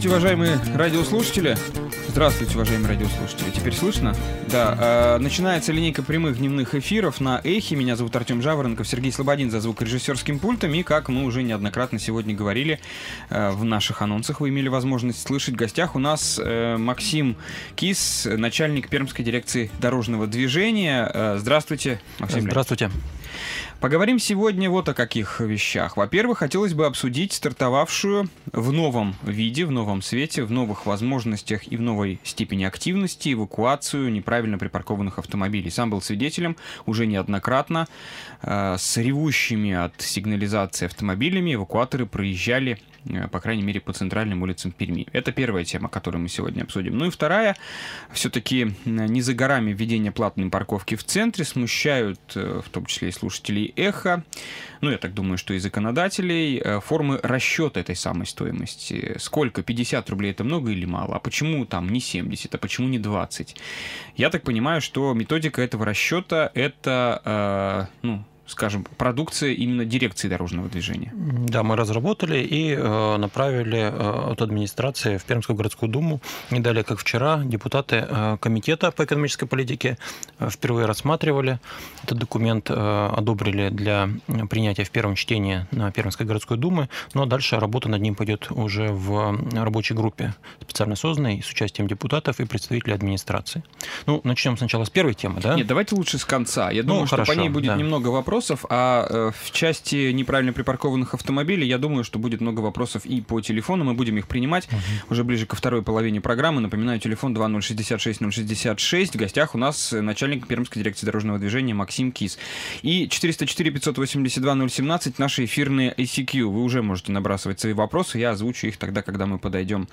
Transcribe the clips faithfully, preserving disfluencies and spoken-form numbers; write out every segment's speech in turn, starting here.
Здравствуйте, уважаемые радиослушатели. Здравствуйте, уважаемые радиослушатели. Теперь слышно? Да. Э, начинается линейка прямых дневных эфиров на Эхе. Меня зовут Артем Жаворонков, Сергей Слободин за звукорежиссерским пультом. И, как мы уже неоднократно сегодня говорили, э, в наших анонсах вы имели возможность слышать, в гостях у нас э, Максим Кис, начальник Пермской дирекции дорожного движения. Э, здравствуйте, Максим. Здравствуйте. Поговорим сегодня вот о каких вещах. Во-первых, хотелось бы обсудить стартовавшую в новом виде, в новом свете, в новых возможностях и в новой степени активности эвакуацию неправильно припаркованных автомобилей. Сам был свидетелем уже неоднократно. Э, с ревущими от сигнализации автомобилями эвакуаторы проезжали, э, по крайней мере, по центральным улицам Перми. Это первая тема, которую мы сегодня обсудим. Ну и вторая. Все-таки не за горами введение платной парковки в центре. Смущают, э, в том числе и слушателей Эхо, ну, я так думаю, что и законодателей, формы расчета этой самой стоимости. Сколько? пятьдесят рублей это много или мало? А почему там не семьдесят, а почему не двадцать? Я так понимаю, что методика этого расчета это, э, ну, скажем, продукция именно дирекции дорожного движения. Да, мы разработали и э, направили э, от администрации в Пермскую городскую думу. Не далее, как вчера, депутаты э, комитета по экономической политике э, впервые рассматривали этот документ, э, одобрили для принятия в первом чтении на Пермской городской думе, но дальше работа над ним пойдет уже в рабочей группе, специально созданной, с участием депутатов и представителей администрации. Ну, начнем сначала с первой темы, да? Нет, давайте лучше с конца. Я думаю, ну, что хорошо, по ней будет да. немного вопросов. А э, в части неправильно припаркованных автомобилей, я думаю, что будет много вопросов и по телефону. Мы будем их принимать угу. уже ближе ко второй половине программы. Напоминаю, телефон два ноль шестьдесят шесть ноль шестьдесят шесть. В гостях у нас начальник Пермской дирекции дорожного движения Максим Кис. И четыреста четыре пятьсот восемьдесят два ноль семнадцать наши эфирные эй си кью. Вы уже можете набрасывать свои вопросы. Я озвучу их тогда, когда мы подойдем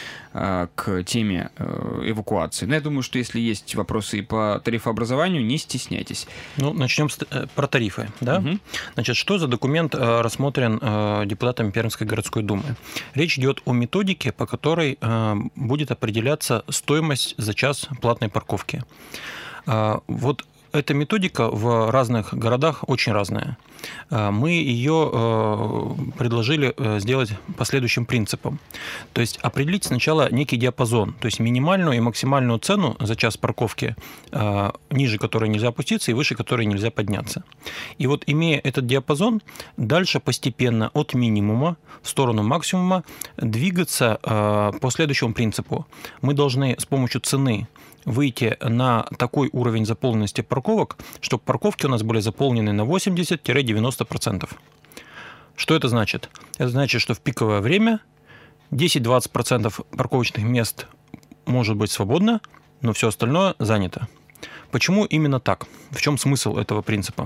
к теме эвакуации. Но я думаю, что если есть вопросы и по тарифообразованию, не стесняйтесь. Ну, начнем с, про тарифы. Да? Угу. Значит, что за документ рассмотрен депутатами Пермской городской думы? Речь идет о методике, по которой будет определяться стоимость за час платной парковки. Вот эта методика в разных городах очень разная. Мы ее предложили сделать по следующим принципам. То есть определить сначала некий диапазон, то есть минимальную и максимальную цену за час парковки, ниже которой нельзя опуститься и выше которой нельзя подняться. И вот, имея этот диапазон, дальше постепенно от минимума в сторону максимума двигаться по следующему принципу. Мы должны с помощью цены выйти на такой уровень заполненности парковок, чтобы парковки у нас были заполнены на восемьдесят-девяносто процентов. Что это значит? Это значит, что в пиковое время десять-двадцать процентов парковочных мест может быть свободно, но все остальное занято. Почему именно так? В чем смысл этого принципа?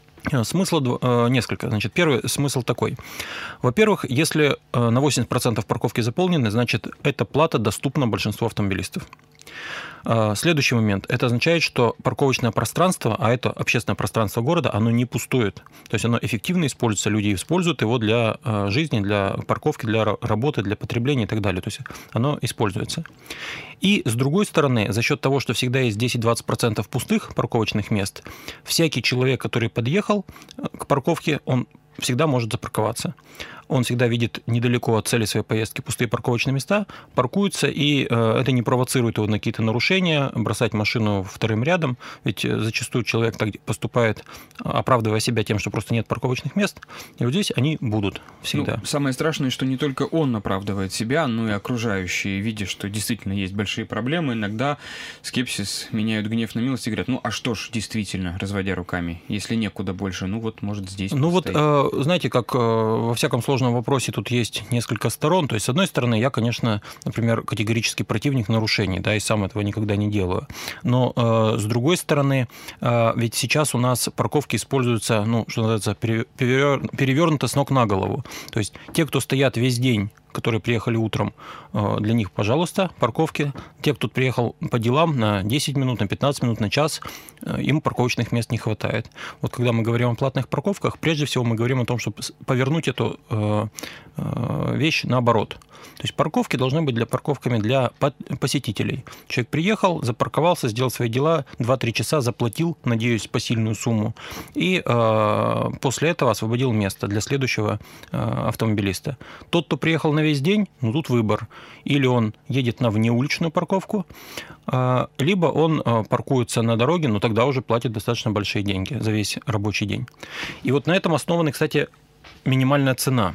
Смысл э, несколько. Значит, первый смысл такой. Во-первых, если э, на восемьдесят процентов парковки заполнены, значит, эта плата доступна большинству автомобилистов. Следующий момент. Это означает, что парковочное пространство, а это общественное пространство города, оно не пустует. То есть оно эффективно используется, люди используют его для жизни, для парковки, для работы, для потребления и так далее. То есть оно используется. И с другой стороны, за счет того, что всегда есть десять-двадцать процентов пустых парковочных мест, всякий человек, который подъехал к парковке, он всегда может запарковаться. Он всегда видит недалеко от цели своей поездки пустые парковочные места, паркуется, и э, это не провоцирует его на какие-то нарушения, бросать машину вторым рядом, ведь зачастую человек так поступает, оправдывая себя тем, что просто нет парковочных мест, и вот здесь они будут всегда. Ну, самое страшное, что не только он оправдывает себя, но и окружающие, видя, что действительно есть большие проблемы, иногда скепсис меняют гнев на милость и говорят, ну а что ж, действительно, разводя руками, если некуда больше, ну вот, может, здесь Ну постоять. вот, э, знаете, как э, во всяком сложном вопросе тут есть несколько сторон. То есть, с одной стороны, я, конечно, например, категорический противник нарушений, да, и сам этого никогда не делаю. Но э, с другой стороны, э, ведь сейчас у нас парковки используются, ну, что называется, перевер... перевернуто с ног на голову. То есть, те, кто стоят весь день, которые приехали утром, для них, пожалуйста, парковки. Те, кто приехал по делам на десять минут, на пятнадцать минут, на час, им парковочных мест не хватает. Вот когда мы говорим о платных парковках, прежде всего мы говорим о том, чтобы повернуть эту вещь наоборот. То есть парковки должны быть для парковками для посетителей. Человек приехал, запарковался, сделал свои дела, два-три часа заплатил, надеюсь, посильную сумму, и э, после этого освободил место для следующего э, автомобилиста. Тот, кто приехал на весь день, ну тут выбор. Или он едет на внеуличную парковку, э, либо он э, паркуется на дороге, но тогда уже платит достаточно большие деньги за весь рабочий день. И вот на этом основана, кстати, минимальная цена.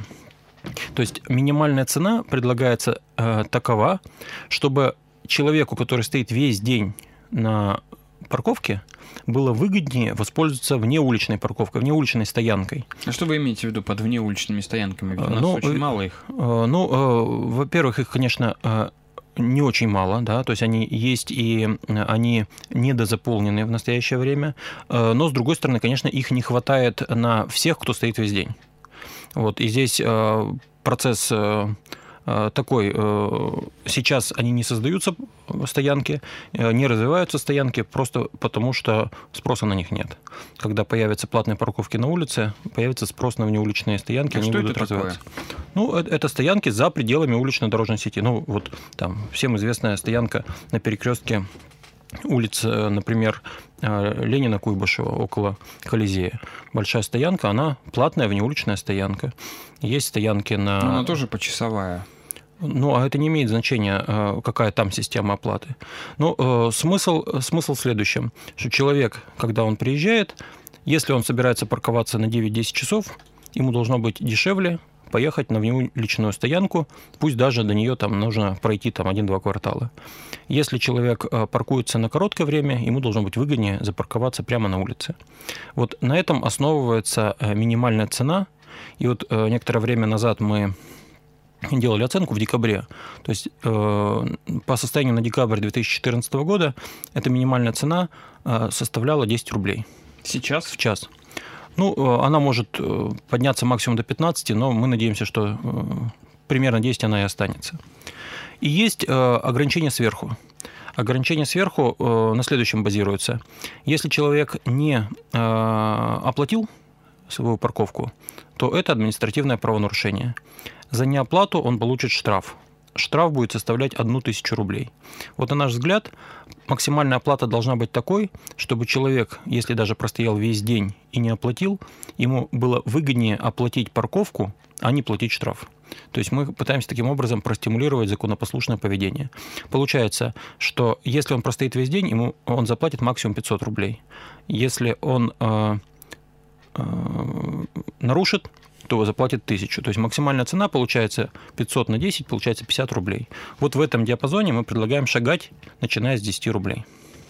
То есть минимальная цена предлагается э, такова, чтобы человеку, который стоит весь день на парковке, было выгоднее воспользоваться внеуличной парковкой, внеуличной стоянкой. А что вы имеете в виду под внеуличными стоянками? Ведь у нас ну, очень мало их. Э, ну, э, во-первых, их, конечно, э, не очень мало, да, то есть они есть и они недозаполнены в настоящее время, э, но, с другой стороны, конечно, их не хватает на всех, кто стоит весь день. Вот, и здесь э, процесс э, такой, э, сейчас они не создаются, стоянки, э, не развиваются стоянки, просто потому что спроса на них нет. Когда появятся платные парковки на улице, появится спрос на внеуличные стоянки, а они что будут это развиваться. Такое? Ну, это, это стоянки за пределами улично-дорожной сети. Ну, вот там всем известная стоянка на перекрестке улиц, например, Ленина-Куйбышева, около Колизея. Большая стоянка, она платная внеуличная стоянка. Есть стоянки на... Но она тоже почасовая. Ну, а это не имеет значения, какая там система оплаты. Но смысл, смысл в следующем, что человек, когда он приезжает, если он собирается парковаться на девять-десять часов, ему должно быть дешевле поехать на внеуличную стоянку, пусть даже до нее там нужно пройти там один-два квартала. Если человек паркуется на короткое время, ему должно быть выгоднее запарковаться прямо на улице. Вот на этом основывается минимальная цена. И вот некоторое время назад мы делали оценку в декабре. То есть по состоянию на декабрь две тысячи четырнадцатого года эта минимальная цена составляла десять рублей. Сейчас? В час. Ну, она может подняться максимум до пятнадцати, но мы надеемся, что примерно десять она и останется. И есть ограничения сверху. Ограничения сверху на следующем базируются. Если человек не оплатил свою парковку, то это административное правонарушение. За неоплату он получит штраф. Штраф будет составлять одну тысячу рублей. Вот на наш взгляд, максимальная оплата должна быть такой, чтобы человек, если даже простоял весь день и не оплатил, ему было выгоднее оплатить парковку, а не платить штраф. То есть мы пытаемся таким образом простимулировать законопослушное поведение. Получается, что если он простоит весь день, ему он заплатит максимум пятьсот рублей. Если он э, э, нарушит, то заплатит тысячу. То есть максимальная цена получается пятьсот на десять, получается пятьдесят рублей. Вот в этом диапазоне мы предлагаем шагать, начиная с десяти рублей.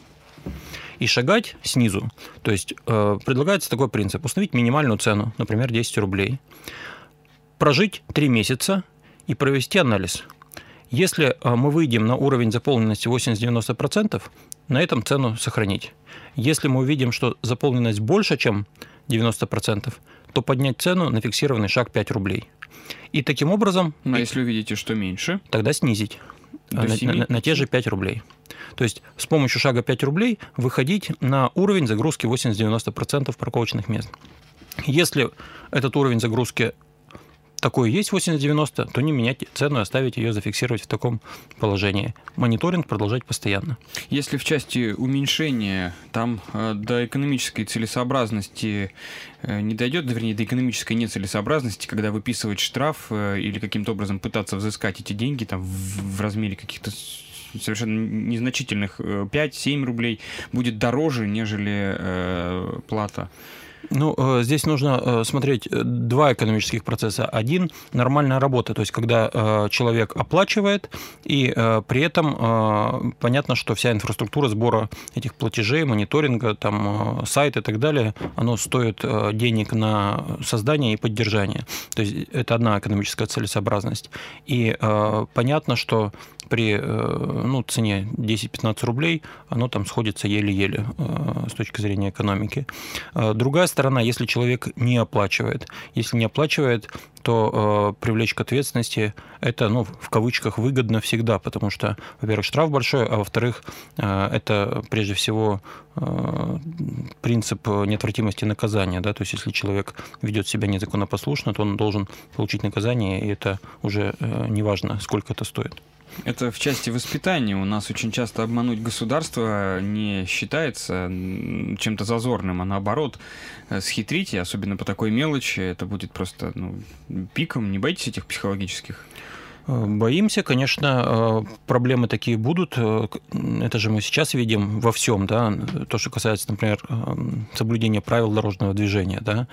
И шагать снизу. То есть э, предлагается такой принцип. Установить минимальную цену, например, десять рублей. Прожить три месяца и провести анализ. Если э, мы выйдем на уровень заполненности восемьдесят-девяносто процентов, на этом цену сохранить. Если мы увидим, что заполненность больше, чем девяносто процентов, то поднять цену на фиксированный шаг пять рублей. И таким образом... А если увидите, что меньше? Тогда снизить на, на, на те же пять рублей. То есть с помощью шага пять рублей выходить на уровень загрузки восемьдесят-девяносто процентов парковочных мест. Если этот уровень загрузки такой есть восемьдесят-девяносто, то не менять цену, оставить ее, зафиксировать в таком положении. Мониторинг продолжать постоянно. Если в части уменьшения там э, до экономической целесообразности э, не дойдет, вернее, до экономической нецелесообразности, когда выписывать штраф э, или каким-то образом пытаться взыскать эти деньги там, в, в размере каких-то совершенно незначительных пять-семь рублей, будет дороже, нежели э, плата. Ну, здесь нужно смотреть два экономических процесса. Один – нормальная работа, то есть когда человек оплачивает, и при этом понятно, что вся инфраструктура сбора этих платежей, мониторинга, там, сайт и так далее, оно стоит денег на создание и поддержание. То есть это одна экономическая целесообразность. И понятно, что при ну, цене десять-пятнадцать рублей оно там сходится еле-еле с точки зрения экономики. Другая сторона, если человек не оплачивает. Если не оплачивает, то э, привлечь к ответственности это, ну, в кавычках, выгодно всегда, потому что, во-первых, штраф большой, а во-вторых, э, это прежде всего э, принцип неотвратимости наказания. Да? То есть если человек ведет себя незаконнопослушно, то он должен получить наказание, и это уже э, не важно, сколько это стоит. Это в части воспитания. У нас очень часто обмануть государство не считается чем-то зазорным, а наоборот, схитрить, и особенно по такой мелочи, это будет просто ну, пиком. Не боитесь этих психологических? Боимся, конечно, проблемы такие будут. Это же мы сейчас видим во всем, да, то, что касается, например, соблюдения правил дорожного движения, да.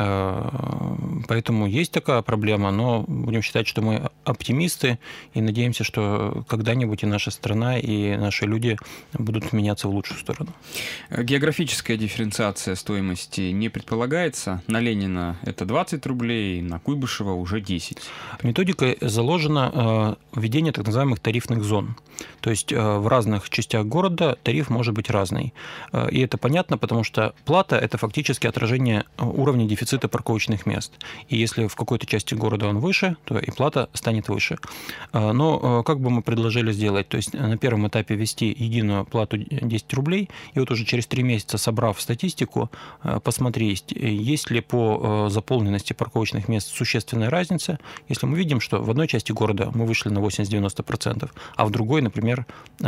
Поэтому есть такая проблема, но будем считать, что мы оптимисты и надеемся, что когда-нибудь и наша страна, и наши люди будут меняться в лучшую сторону. Географическая дифференциация стоимости не предполагается. На Ленина это двадцать рублей, на Куйбышева уже десять. Методика заложена введение так называемых тарифных зон. То есть в разных частях города тариф может быть разный. И это понятно, потому что плата – это фактически отражение уровня дефицита парковочных мест. И если в какой-то части города он выше, то и плата станет выше. Но как бы мы предложили сделать? То есть на первом этапе ввести единую плату десять рублей, и вот уже через три месяца, собрав статистику, посмотреть, есть ли по заполненности парковочных мест существенная разница. Если мы видим, что в одной части города мы вышли на восемьдесят-девяносто процентов, а в другой, например,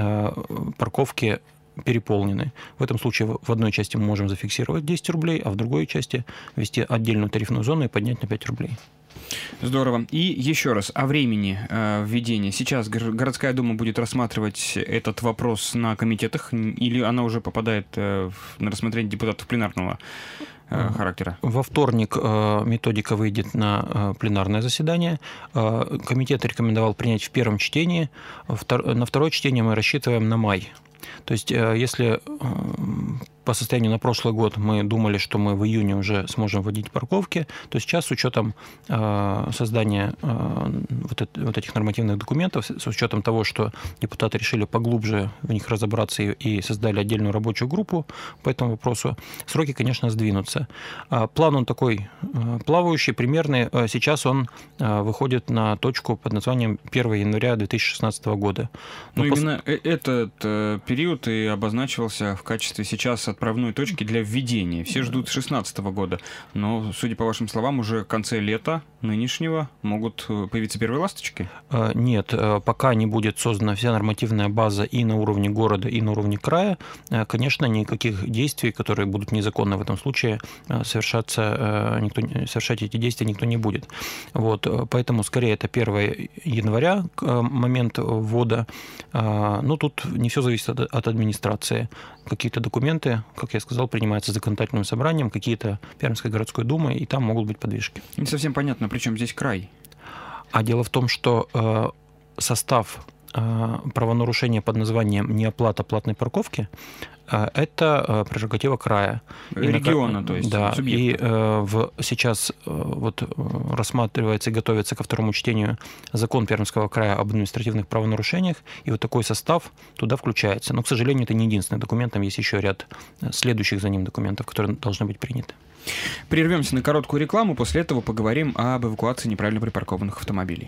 парковки переполнены. В этом случае в одной части мы можем зафиксировать десять рублей, а в другой части ввести отдельную тарифную зону и поднять на пять рублей. Здорово. И еще раз о времени э, введения. Сейчас городская дума будет рассматривать этот вопрос на комитетах, или она уже попадает э, на рассмотрение депутатов пленарного э, характера? Во вторник э, методика выйдет на э, пленарное заседание. Э, комитет рекомендовал принять в первом чтении. Втор... На второе чтение мы рассчитываем на май. То есть, э, если э, по состоянию на прошлый год мы думали, что мы в июне уже сможем вводить парковки, то сейчас с учетом э, создания э, вот, это, вот этих нормативных документов, с учетом того, что депутаты решили поглубже в них разобраться и, и создали отдельную рабочую группу по этому вопросу, сроки, конечно, сдвинутся. А план он такой э, плавающий, примерный. Сейчас он э, выходит на точку под названием первого января две тысячи шестнадцатого года. Но ну, именно пос... этот э, период и обозначивался в качестве сейчас отправной точки для введения. Все ждут шестнадцатого года, но, судя по вашим словам, уже в конце лета нынешнего могут появиться первые ласточки? Нет, пока не будет создана вся нормативная база и на уровне города, и на уровне края, конечно, никаких действий, которые будут незаконны в этом случае, совершаться, никто, совершать эти действия никто не будет. Вот, поэтому, скорее, это первого января, момент ввода. Ну, тут не все зависит от, от администрации. Какие-то документы, как я сказал, принимаются законодательным собранием, какие-то Пермской городской думой, и там могут быть подвижки. Не совсем понятно, при чем здесь край? А дело в том, что э, состав э, правонарушения под названием «неоплата платной парковки» э, это э, прерогатива края. Региона, и, то есть, да, субъекта. И э, в, сейчас э, вот, рассматривается и готовится ко второму чтению закон Пермского края об административных правонарушениях, и вот такой состав туда включается. Но, к сожалению, это не единственный документ, там есть еще ряд следующих за ним документов, которые должны быть приняты. Прервемся на короткую рекламу, после этого поговорим об эвакуации неправильно припаркованных автомобилей.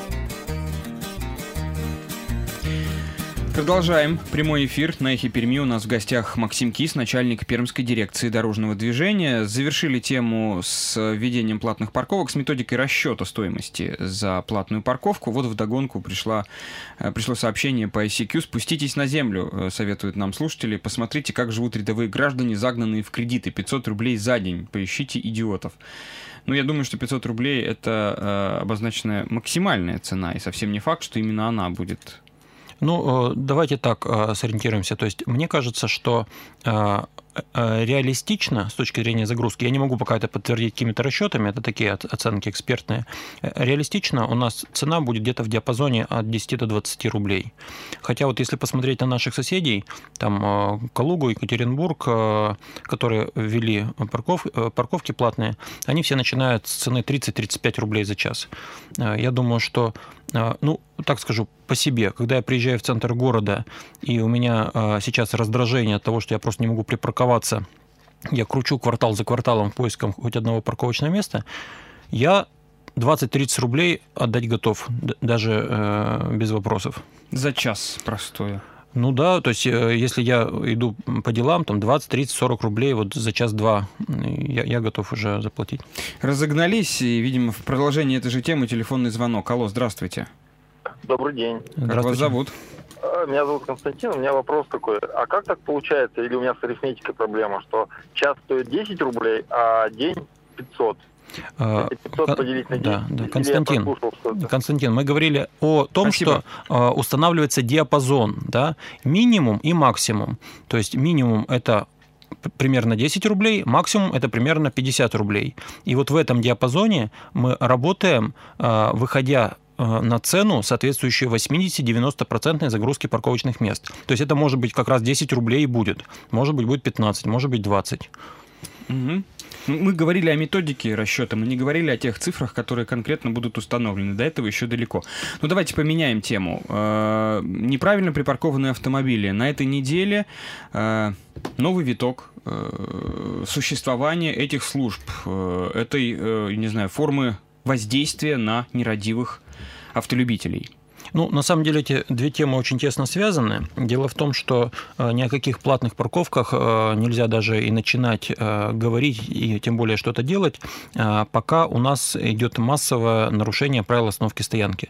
Продолжаем прямой эфир. На Эхе Перми у нас в гостях Максим Кис, начальник Пермской дирекции дорожного движения. Завершили тему с введением платных парковок, с методикой расчета стоимости за платную парковку. Вот вдогонку пришла, пришло сообщение по ай си кью. Спуститесь на землю, советуют нам слушатели. Посмотрите, как живут рядовые граждане, загнанные в кредиты. пятьсот рублей за день. Поищите идиотов. Ну, я думаю, что пятьсот рублей – это э, обозначенная максимальная цена, и совсем не факт, что именно она будет. Ну, давайте так сориентируемся. То есть мне кажется, что реалистично с точки зрения загрузки, я не могу пока это подтвердить какими-то расчетами, это такие оценки экспертные, реалистично у нас цена будет где-то в диапазоне от десяти до двадцати рублей. Хотя вот если посмотреть на наших соседей, там Калугу, Екатеринбург, которые ввели парков, парковки платные, они все начинают с цены тридцать-тридцать пять рублей за час. Я думаю, что, ну, так скажу, по себе, когда я приезжаю в центр города, и у меня сейчас раздражение от того, что я просто не могу припарковаться, я кручу квартал за кварталом в поисках хоть одного парковочного места, я двадцать-тридцать рублей отдать готов, даже э, без вопросов. За час простое. Ну да, то есть если я иду по делам, там двадцать, тридцать, сорок рублей вот за час-два я, я готов уже заплатить. Разогнались, и, видимо, в продолжении этой же темы телефонный звонок. Алло, здравствуйте. Добрый день. Как вас зовут? Меня зовут Константин, у меня вопрос такой. А как так получается, или у меня с арифметикой проблема, что час стоит десять рублей, а день пятьсот? пятьсот поделить на десять. Да, да. Константин, Константин, мы говорили о том, Спасибо. что э, устанавливается диапазон, да, минимум и максимум. То есть минимум это примерно десять рублей, максимум это примерно пятьдесят рублей. И вот в этом диапазоне мы работаем, э, выходя на цену, соответствующую восемьдесят-девяносто процентов загрузки парковочных мест. То есть это может быть как раз десять рублей и будет. Может быть, будет пятнадцать, может быть, двадцать. Угу. Мы говорили о методике расчета, мы не говорили о тех цифрах, которые конкретно будут установлены. До этого еще далеко. Ну, давайте поменяем тему. Э, неправильно припаркованные автомобили. На этой неделе э, новый виток э, существования этих служб, э, этой, э, не знаю, формы воздействия на нерадивых автолюбителей. Ну, на самом деле эти две темы очень тесно связаны. Дело в том, что ни о каких платных парковках нельзя даже и начинать говорить, и тем более что-то делать, пока у нас идет массовое нарушение правил остановки стоянки.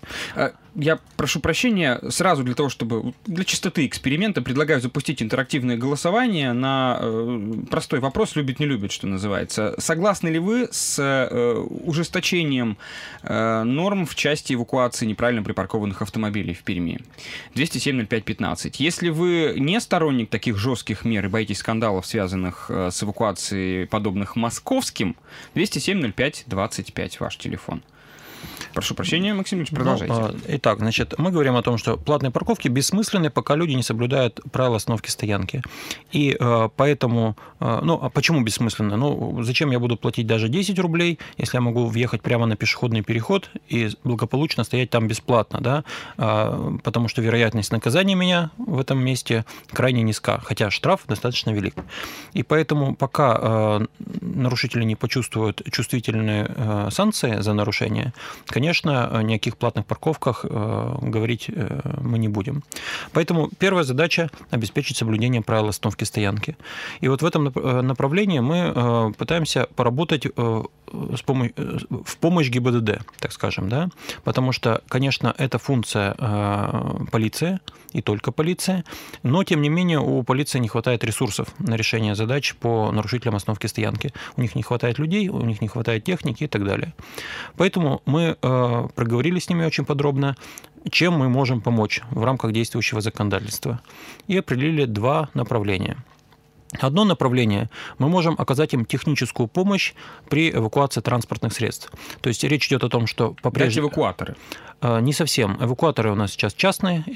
Я прошу прощения, сразу для того, чтобы для чистоты эксперимента предлагаю запустить интерактивное голосование на э, простой вопрос «любит, не любит», что называется. Согласны ли вы с э, ужесточением э, норм в части эвакуации неправильно припаркованных автомобилей в Перми? двести семь ноль пять пятнадцать. Если вы не сторонник таких жестких мер и боитесь скандалов, связанных э, с эвакуацией, подобных московским, двести семь ноль пять двадцать пять, ваш телефон. Прошу прощения, Максим Ильич, продолжайте. Ну, итак, значит, мы говорим о том, что платные парковки бессмысленны, пока люди не соблюдают правила остановки стоянки. И э, поэтому, э, ну, а почему бессмысленно? Ну, зачем я буду платить даже десять рублей, если я могу въехать прямо на пешеходный переход и благополучно стоять там бесплатно, да? Э, потому что вероятность наказания меня в этом месте крайне низка, хотя штраф достаточно велик. И поэтому, пока э, нарушители не почувствуют чувствительные э, санкции за нарушение, конечно, ни о каких платных парковках э, говорить э, мы не будем. Поэтому первая задача – обеспечить соблюдение правил остановки стоянки. И вот в этом направлении мы э, пытаемся поработать э, с помощь, э, в помощь ГИБДД, так скажем, да? Потому что, конечно, это функция э, полиции, и только полиции, но, тем не менее, у полиции не хватает ресурсов на решение задач по нарушителям остановки стоянки. У них не хватает людей, у них не хватает техники и так далее. Поэтому мы э, проговорили с ними очень подробно, чем мы можем помочь в рамках действующего законодательства, и определили два направления. Одно направление – мы можем оказать им техническую помощь при эвакуации транспортных средств. То есть речь идет о том, что по-прежнему… эвакуаторы? Не совсем. Эвакуаторы у нас сейчас частные,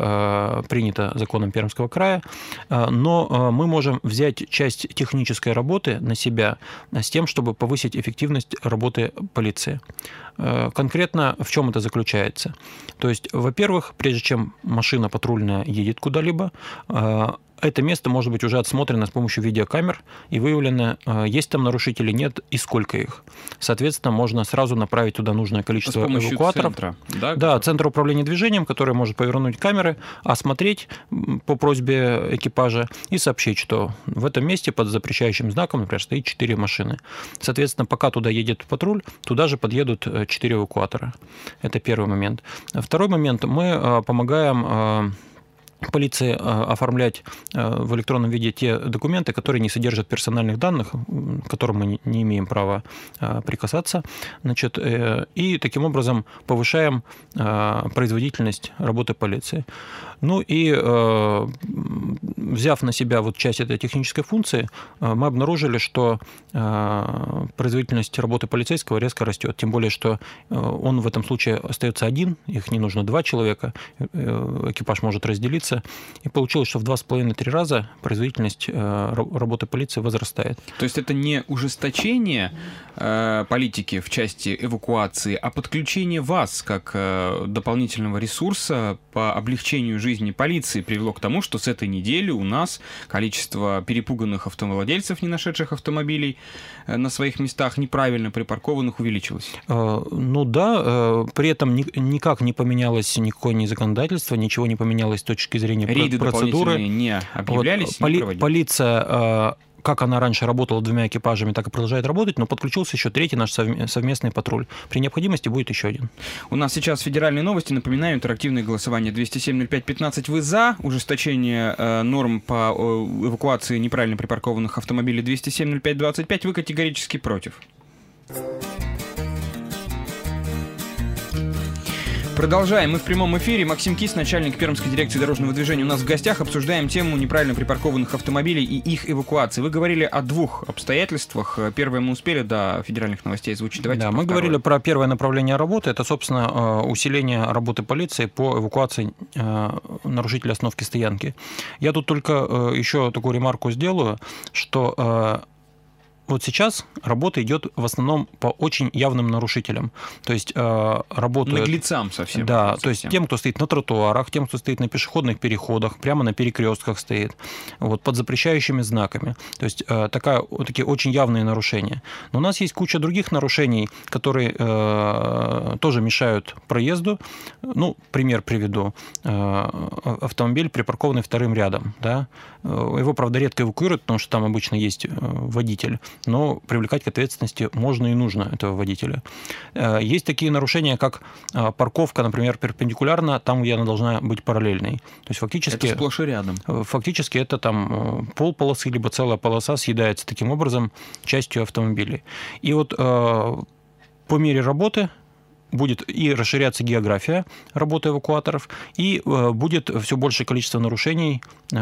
это принято законом Пермского края, но мы можем взять часть технической работы на себя с тем, чтобы повысить эффективность работы полиции. Конкретно в чем это заключается? То есть, во-первых, прежде чем машина патрульная едет куда-либо, это место может быть уже отсмотрено с помощью видеокамер и выявлено, есть там нарушители, нет и сколько их. Соответственно, можно сразу направить туда нужное количество с помощью эвакуаторов. Центра, да? Да, Центр управления движением, который может повернуть камеры, осмотреть по просьбе экипажа и сообщить, что в этом месте под запрещающим знаком, например, стоит четыре машины. Соответственно, пока туда едет патруль, туда же подъедут четыре эвакуатора. Это первый момент. Второй момент. Мы помогаем полиции оформлять в электронном виде те документы, которые не содержат персональных данных, к которым мы не имеем права прикасаться. Значит, и таким образом повышаем производительность работы полиции. Ну и взяв на себя вот часть этой технической функции, мы обнаружили, что производительность работы полицейского резко растет. Тем более, что он в этом случае остается один, их не нужно два человека, экипаж может разделиться, столице, и получилось, что в два с половиной-три раза производительность работы полиции возрастает. То есть это не ужесточение э, политики в части эвакуации, а подключение вас как э, дополнительного ресурса по облегчению жизни полиции привело к тому, что с этой недели у нас количество перепуганных автовладельцев, не нашедших автомобилей э, на своих местах, неправильно припаркованных, увеличилось. Э, ну да, э, при этом ни, никак не поменялось никакое ни законодательство, ничего не поменялось с точки зрения Рейды процедуры. Не объявлялись, вот, не поли, полиция, как она раньше работала двумя экипажами, так и продолжает работать, но подключился еще третий наш совместный патруль. При необходимости будет еще один. У нас сейчас федеральные новости. Напоминаю, интерактивное голосование двести семь ноль пять пятнадцать. Вы за ужесточение э, норм по э, эвакуации неправильно припаркованных автомобилей двести семь ноль пять двадцать пять. Вы категорически против. Продолжаем. Мы в прямом эфире. Максим Кис, начальник Пермской дирекции дорожного движения, у нас в гостях. Обсуждаем тему неправильно припаркованных автомобилей и их эвакуации. Вы говорили о двух обстоятельствах. Первое мы успели до федеральных новостей звучить. Давайте да, мы второе. говорили про первое направление работы. Это, собственно, усиление работы полиции по эвакуации нарушителей остановки стоянки. Я тут только еще такую ремарку сделаю, что вот сейчас работа идет в основном по очень явным нарушителям. То есть э, работают... Наглецам совсем. Да, совсем. то есть тем, кто стоит на тротуарах, тем, кто стоит на пешеходных переходах, прямо на перекрестках стоит, вот, под запрещающими знаками. То есть э, такая, вот такие очень явные нарушения. Но у нас есть куча других нарушений, которые э, тоже мешают проезду. Ну, пример приведу. Э, автомобиль, припаркованный вторым рядом. Да? Его, правда, редко эвакуируют, потому что там обычно есть водитель. Но привлекать к ответственности можно и нужно этого водителя. Есть такие нарушения, как парковка, например, перпендикулярно там, где она должна быть параллельной. То есть фактически... Это сплошь и рядом. Фактически это там полполосы, либо целая полоса съедается таким образом частью автомобилей. И вот по мере работы будет и расширяться география работы эвакуаторов, и будет все большее количество нарушений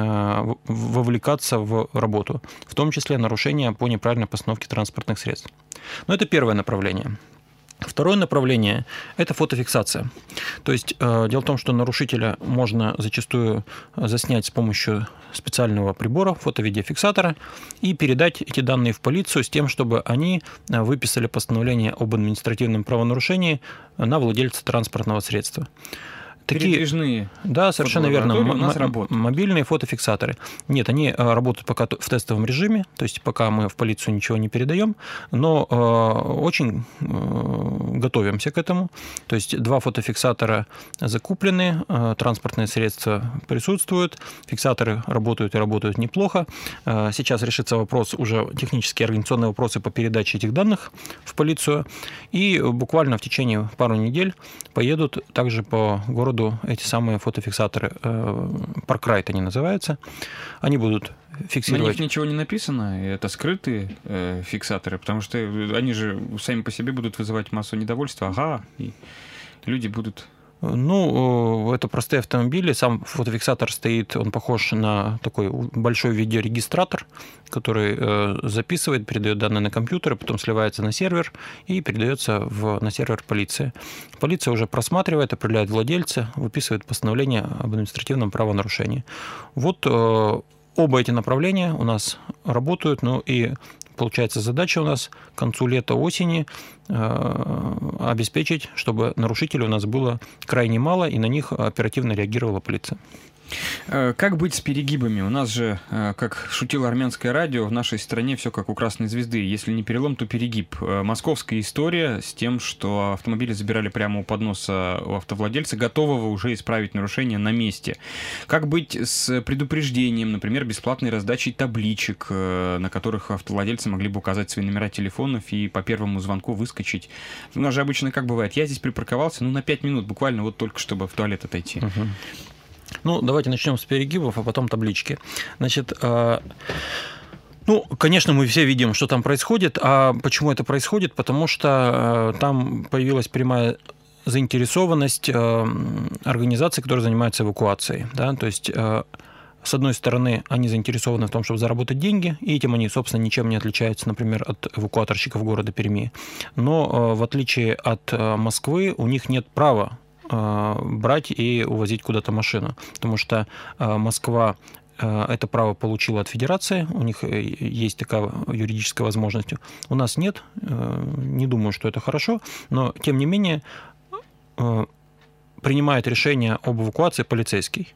вовлекаться в работу, в том числе нарушения по неправильной постановке транспортных средств. Но это первое направление. Второе направление – это фотофиксация. То есть дело в том, что нарушителя можно зачастую заснять с помощью специального прибора, фото-видеофиксатора, и передать эти данные в полицию с тем, чтобы они выписали постановление об административном правонарушении на владельца транспортного средства. Такие, передвижные. Да, совершенно верно. У нас работают. Мобильные фотофиксаторы. Нет, они работают пока в тестовом режиме, то есть пока мы в полицию ничего не передаем, но э, очень э, готовимся к этому. То есть два фотофиксатора закуплены, э, транспортные средства присутствуют, фиксаторы работают и работают неплохо. Э, сейчас решится вопрос, уже технические организационные вопросы по передаче этих данных в полицию, и буквально в течение пару недель поедут также по городу эти самые фотофиксаторы, паркрайт они называются, они будут фиксировать. На них ничего не написано, это скрытые э, фиксаторы, потому что они же сами по себе будут вызывать массу недовольства, ага, и люди будут... Ну, это простые автомобили, сам фотофиксатор стоит, он похож на такой большой видеорегистратор, который записывает, передает данные на компьютер, потом сливается на сервер и передается в, на сервер полиции. Полиция уже просматривает, определяет владельца, выписывает постановление об административном правонарушении. Вот оба эти направления у нас работают, ну и получается задача у нас к концу лета-осени обеспечить, чтобы нарушителей у нас было крайне мало, и на них оперативно реагировала полиция. Как быть с перегибами? У нас же, как шутило армянское радио, в нашей стране все как у красной звезды. Если не перелом, то перегиб. Московская история с тем, что автомобили забирали прямо у подноса у автовладельца, готового уже исправить нарушение на месте. Как быть с предупреждением, например, бесплатной раздачей табличек, на которых автовладельцы могли бы указать свои номера телефонов и по первому звонку выскочить? У нас же обычно как бывает, я здесь припарковался, ну, на пять минут, буквально вот только чтобы в туалет отойти. Uh-huh. Ну, давайте начнем с перегибов, а потом таблички. Значит, ну, конечно, мы все видим, что там происходит. А почему это происходит? Потому что там появилась прямая заинтересованность организаций, которые занимаются эвакуацией. Да? То есть, с одной стороны, они заинтересованы в том, чтобы заработать деньги, и этим они, собственно, ничем не отличаются, например, от эвакуаторщиков города Перми. Но в отличие от Москвы, у них нет права брать и увозить куда-то машину. Потому что Москва это право получила от Федерации, у них есть такая юридическая возможность. У нас нет, не думаю, что это хорошо, но тем не менее принимает решение об эвакуации полицейский.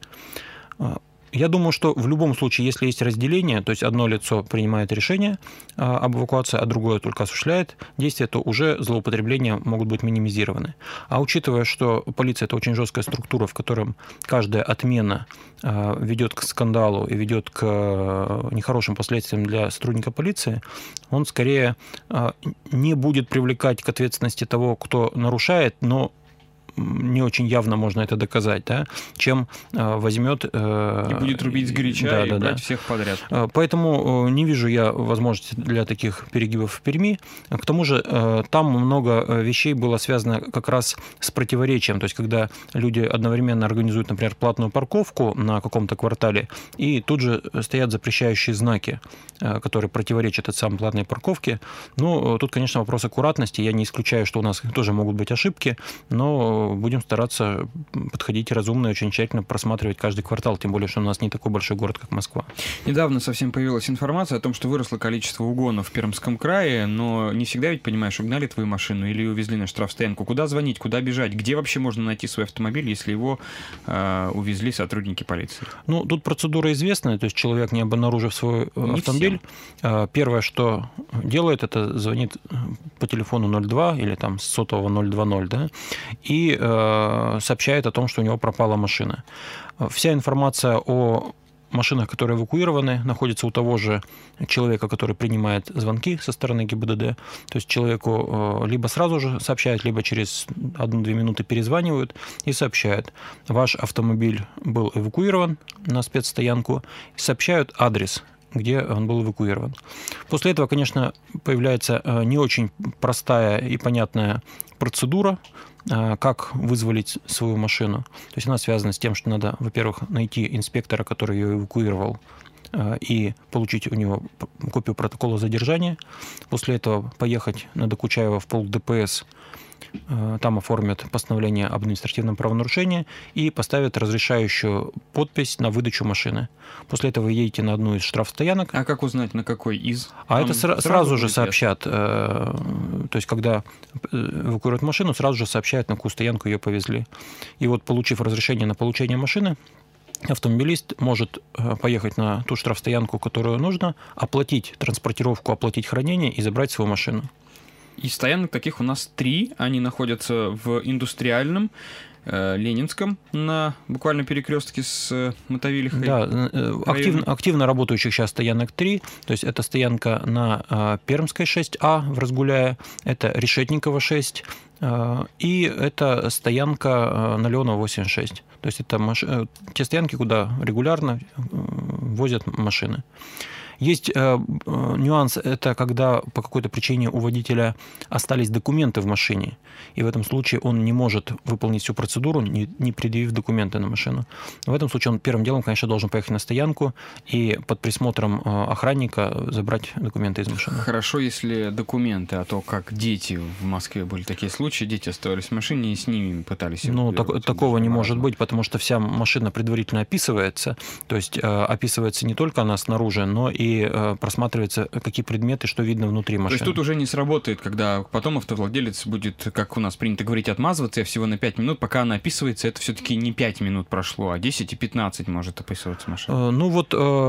Я думаю, что в любом случае, если есть разделение, то есть одно лицо принимает решение об эвакуации, а другое только осуществляет действия, то уже злоупотребления могут быть минимизированы. А учитывая, что полиция – это очень жесткая структура, в которой каждая отмена ведет к скандалу и ведет к нехорошим последствиям для сотрудника полиции, он скорее не будет привлекать к ответственности того, кто нарушает, но не очень явно можно это доказать, да, чем э, возьмет... Э, и будет рубить сгоряча да, и да, брать да. всех подряд. Поэтому не вижу я возможности для таких перегибов в Перми. К тому же э, там много вещей было связано как раз с противоречием. То есть когда люди одновременно организуют, например, платную парковку на каком-то квартале, и тут же стоят запрещающие знаки, э, которые противоречат этой самой платной парковке. Ну, тут, конечно, вопрос аккуратности. Я не исключаю, что у нас тоже могут быть ошибки, но будем стараться подходить разумно и очень тщательно просматривать каждый квартал, тем более, что у нас не такой большой город, как Москва. Недавно совсем появилась информация о том, что выросло количество угонов в Пермском крае, но не всегда ведь понимаешь, угнали твою машину или увезли на штрафстоянку. Куда звонить, куда бежать, где вообще можно найти свой автомобиль, если его э, увезли сотрудники полиции? Ну, тут процедура известная, то есть человек, не обнаружив свой не автомобиль, всем. Первое, что делает, это звонит по телефону ноль два или там с сотового ноль два ноль, да, и сообщает о том, что у него пропала машина. Вся информация о машинах, которые эвакуированы, находится у того же человека, который принимает звонки со стороны ГИБДД. То есть человеку либо сразу же сообщают, либо через одну-две минуты перезванивают и сообщают: ваш автомобиль был эвакуирован на спецстоянку, и сообщают адрес, где он был эвакуирован. После этого, конечно, появляется не очень простая и понятная процедура, как вызволить свою машину. То есть она связана с тем, что надо, во-первых, найти инспектора, который ее эвакуировал, и получить у него копию протокола задержания. После этого поехать на Докучаева в полк ДПС, там оформят постановление об административном правонарушении и поставят разрешающую подпись на выдачу машины. После этого вы едете на одну из штрафстоянок. А как узнать, на какой из? А Там это сразу, сразу же сообщат. То есть, когда эвакуируют машину, сразу же сообщают, на какую стоянку ее повезли. И вот, получив разрешение на получение машины, автомобилист может поехать на ту штрафстоянку, которую нужно, оплатить транспортировку, оплатить хранение и забрать свою машину. И стоянок таких у нас три. Они находятся в Индустриальном, э, Ленинском, на буквально перекрестке с э, Мотовилихой. Да, активно, активно работающих сейчас стоянок три. То есть это стоянка на э, Пермской шесть А в Разгуляе, это Решетникова шесть, э, и это стоянка э, на Леонова восемьдесят шесть. То есть это маш... те стоянки, куда регулярно э, возят машины. Есть э, нюанс, это когда по какой-то причине у водителя остались документы в машине, и в этом случае он не может выполнить всю процедуру, не, не предъявив документы на машину. В этом случае он первым делом, конечно, должен поехать на стоянку и под присмотром охранника забрать документы из машины. Хорошо, если документы, а то как дети в Москве были такие случаи, дети оставались в машине и с ними пытались... Ну, так, такого не может быть, потому что вся машина предварительно описывается, то есть э, описывается не только она снаружи, но и и просматривается, какие предметы, что видно внутри машины. То есть тут уже не сработает, когда потом автовладелец будет, как у нас принято говорить, отмазываться всего на пять минут, пока она описывается, это все-таки не пять минут прошло, а десять и пятнадцать может описываться машина. Ну вот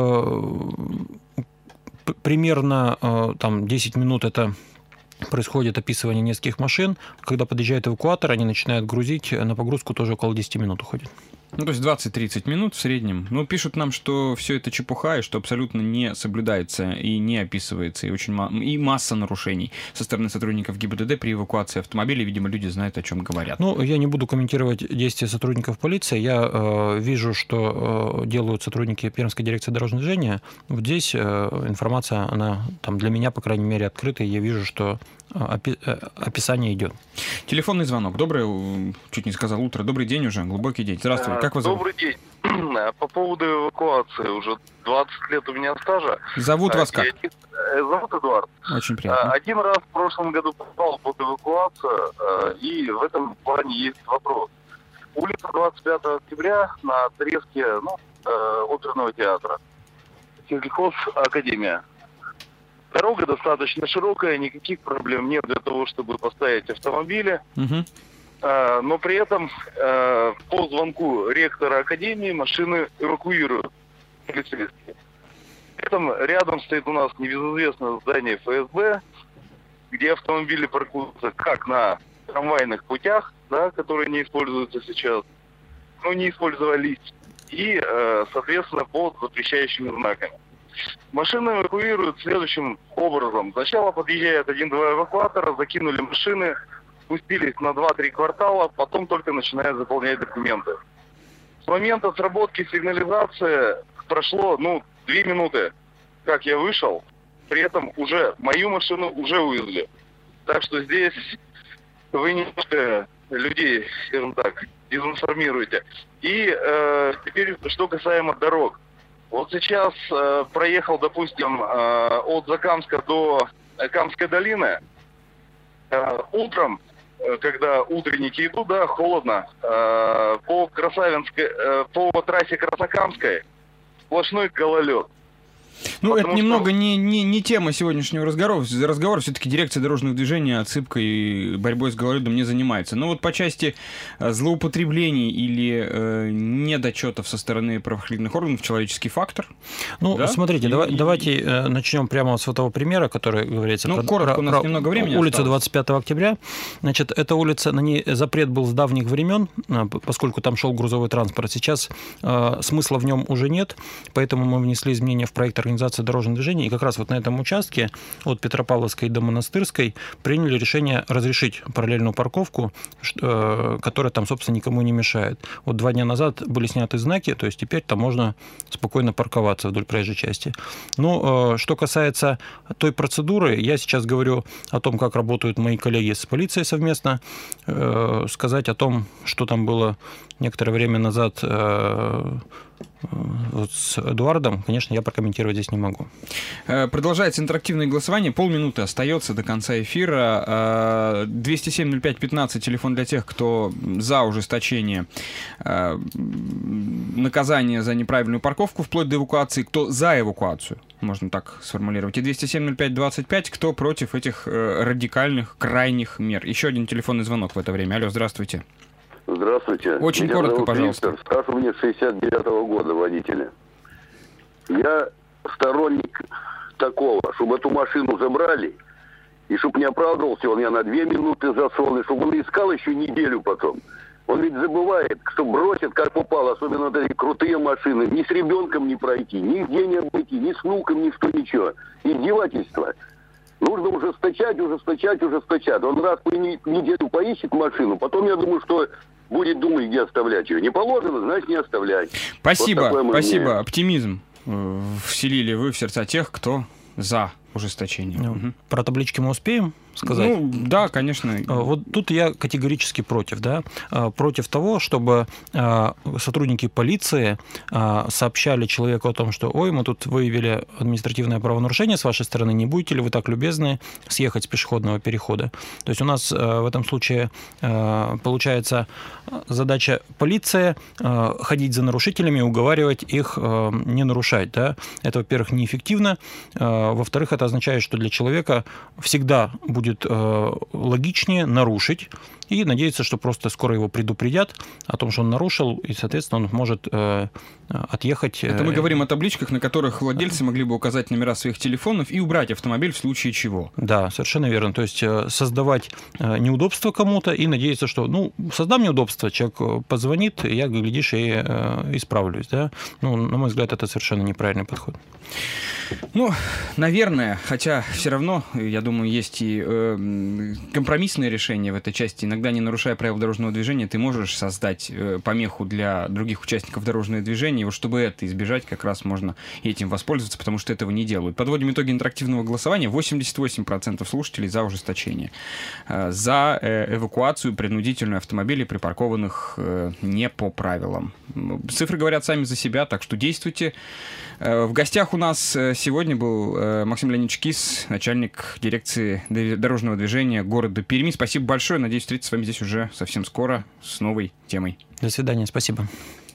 примерно там десять минут это происходит описывание нескольких машин. Когда подъезжает эвакуатор, они начинают грузить, на погрузку тоже около десяти минут уходит. Ну, то есть двадцать-тридцать минут в среднем. Ну, пишут нам, что все это чепуха, и что абсолютно не соблюдается и не описывается, и очень ма- и масса нарушений со стороны сотрудников ГИБДД при эвакуации автомобилей. Видимо, люди знают, о чем говорят. Ну, я не буду комментировать действия сотрудников полиции. Я э, вижу, что э, делают сотрудники Пермской дирекции дорожного движения. Вот здесь э, информация, она там для меня, по крайней мере, открыта, и я вижу, что опи- описание идет. Телефонный звонок. Доброе, чуть не сказал утро, добрый день уже, глубокий день. Здравствуйте, как вас зовут? Добрый день. По поводу эвакуации, уже двадцать лет у меня стажа. Зовут вас как? Зовут Эдуард. Очень приятно. Один раз в прошлом году попал под эвакуацию, и в этом плане есть вопрос. улица двадцать пятого октября на отрезке ну, э, оперного театра. Сельхозакадемия. Дорога достаточно широкая, никаких проблем нет для того, чтобы поставить автомобили. Угу. Э, но при этом э, по звонку ректора академии машины эвакуируют полицейские. При этом рядом стоит у нас небезызвестное здание эф эс бэ, где автомобили паркуются как на трамвайных путях, да, которые не используются сейчас, но не использовались, и, э, соответственно, под запрещающими знаками. Машины эвакуируют следующим образом. Сначала подъезжает один-два эвакуатора, закинули машины, спустились на два-три квартала, потом только начинают заполнять документы. С момента сработки сигнализации прошло, ну, две минуты, как я вышел, при этом уже мою машину уже увезли. Так что здесь вы немножко людей, скажем так, дезинформируете. И э, теперь, что касаемо дорог. Вот сейчас э, проехал, допустим, э, от Закамска до Камской долины. Э, утром, э, когда утренники идут, да, холодно, э, по Красавинской, э, по трассе Красокамской сплошной гололед. Ну, Потому это немного что... не, не, не тема сегодняшнего разговора. Разговор все-таки дирекция дорожного движения отсыпкой и борьбой с гололедом не занимается. Но вот по части злоупотреблений или э, недочетов со стороны правоохранительных органов человеческий фактор. Ну, да? смотрите, и, давай, и... давайте э, начнем прямо с того примера, который говорится. Ну, про, коротко, про, у нас про немного времени улицу осталось. двадцать пятого октября. Значит, эта улица, на ней запрет был с давних времен, поскольку там шел грузовой транспорт. Сейчас э, смысла в нем уже нет, поэтому мы внесли изменения в проект организации дорожного движения. И как раз вот на этом участке от Петропавловской до Монастырской приняли решение разрешить параллельную парковку, которая там, собственно, никому не мешает. Вот два дня назад были сняты знаки, то есть теперь там можно спокойно парковаться вдоль проезжей части. Ну, что касается той процедуры, я сейчас говорю о том, как работают мои коллеги с полицией совместно, сказать о том, что там было некоторое время назад вот с Эдуардом, конечно, я прокомментировать здесь не могу. Продолжается интерактивное голосование. Полминуты остается до конца эфира. двести семь ноль пять пятнадцать, телефон для тех, кто за ужесточение наказания за неправильную парковку, вплоть до эвакуации, кто за эвакуацию, можно так сформулировать. И двести семь ноль пять двадцать пять, кто против этих радикальных, крайних мер. Еще один телефонный звонок в это время. Алло, здравствуйте. Здравствуйте. Очень Меня коротко, зовут пожалуйста. Виктор, стаж у меня шестьдесят девятого года водителя. Я сторонник такого, чтобы эту машину забрали, и чтобы не оправдывался он, я на две минуты засол, и чтобы он искал еще неделю потом. Он ведь забывает, что бросят, как попало, особенно вот эти крутые машины, ни с ребенком не пройти, нигде не обойти, ни с внуком, ни что, ничего. Издевательство. Нужно ужесточать, ужесточать, ужесточать. Он раз по неделю поищет машину, потом, я думаю, что будет думать, где оставлять ее. Не положено, значит, не оставлять. Спасибо, вот спасибо. мнение. Оптимизм вселили вы в сердца тех, кто за ужесточение. Ну, угу. Про таблички мы успеем сказать? Ну, да, конечно. Вот тут я категорически против, да, против того, чтобы сотрудники полиции сообщали человеку о том, что, ой, мы тут выявили административное правонарушение с вашей стороны, не будете ли вы так любезны съехать с пешеходного перехода? То есть у нас в этом случае получается задача полиции ходить за нарушителями, уговаривать их не нарушать, да. Это, во-первых, неэффективно, во-вторых, это означает, что для человека всегда будет будет э, логичнее нарушить и надеяться, что просто скоро его предупредят о том, что он нарушил, и, соответственно, он может э, отъехать. Это мы говорим о табличках, на которых владельцы могли бы указать номера своих телефонов и убрать автомобиль в случае чего. Да, совершенно верно. То есть э, создавать э, неудобства кому-то и надеяться, что, ну, создам неудобства, человек позвонит, я, глядишь, и э, исправлюсь. Да? Ну, на мой взгляд, это совершенно неправильный подход. Ну, наверное, хотя все равно, я думаю, есть и э, компромиссные решения в этой части. Иногда, не нарушая правил дорожного движения, ты можешь создать э, помеху для других участников дорожного движения. И вот чтобы это избежать, как раз можно этим воспользоваться, потому что этого не делают. Подводим итоги интерактивного голосования. восемьдесят восемь процентов слушателей за ужесточение. Э, за э, эвакуацию принудительную автомобилей, припаркованных э, не по правилам. Цифры говорят сами за себя, так что действуйте. В гостях у нас сегодня был Максим Леонидович Кис, начальник дирекции дорожного движения города Перми. Спасибо большое. Надеюсь встретиться с вами здесь уже совсем скоро с новой темой. До свидания. Спасибо.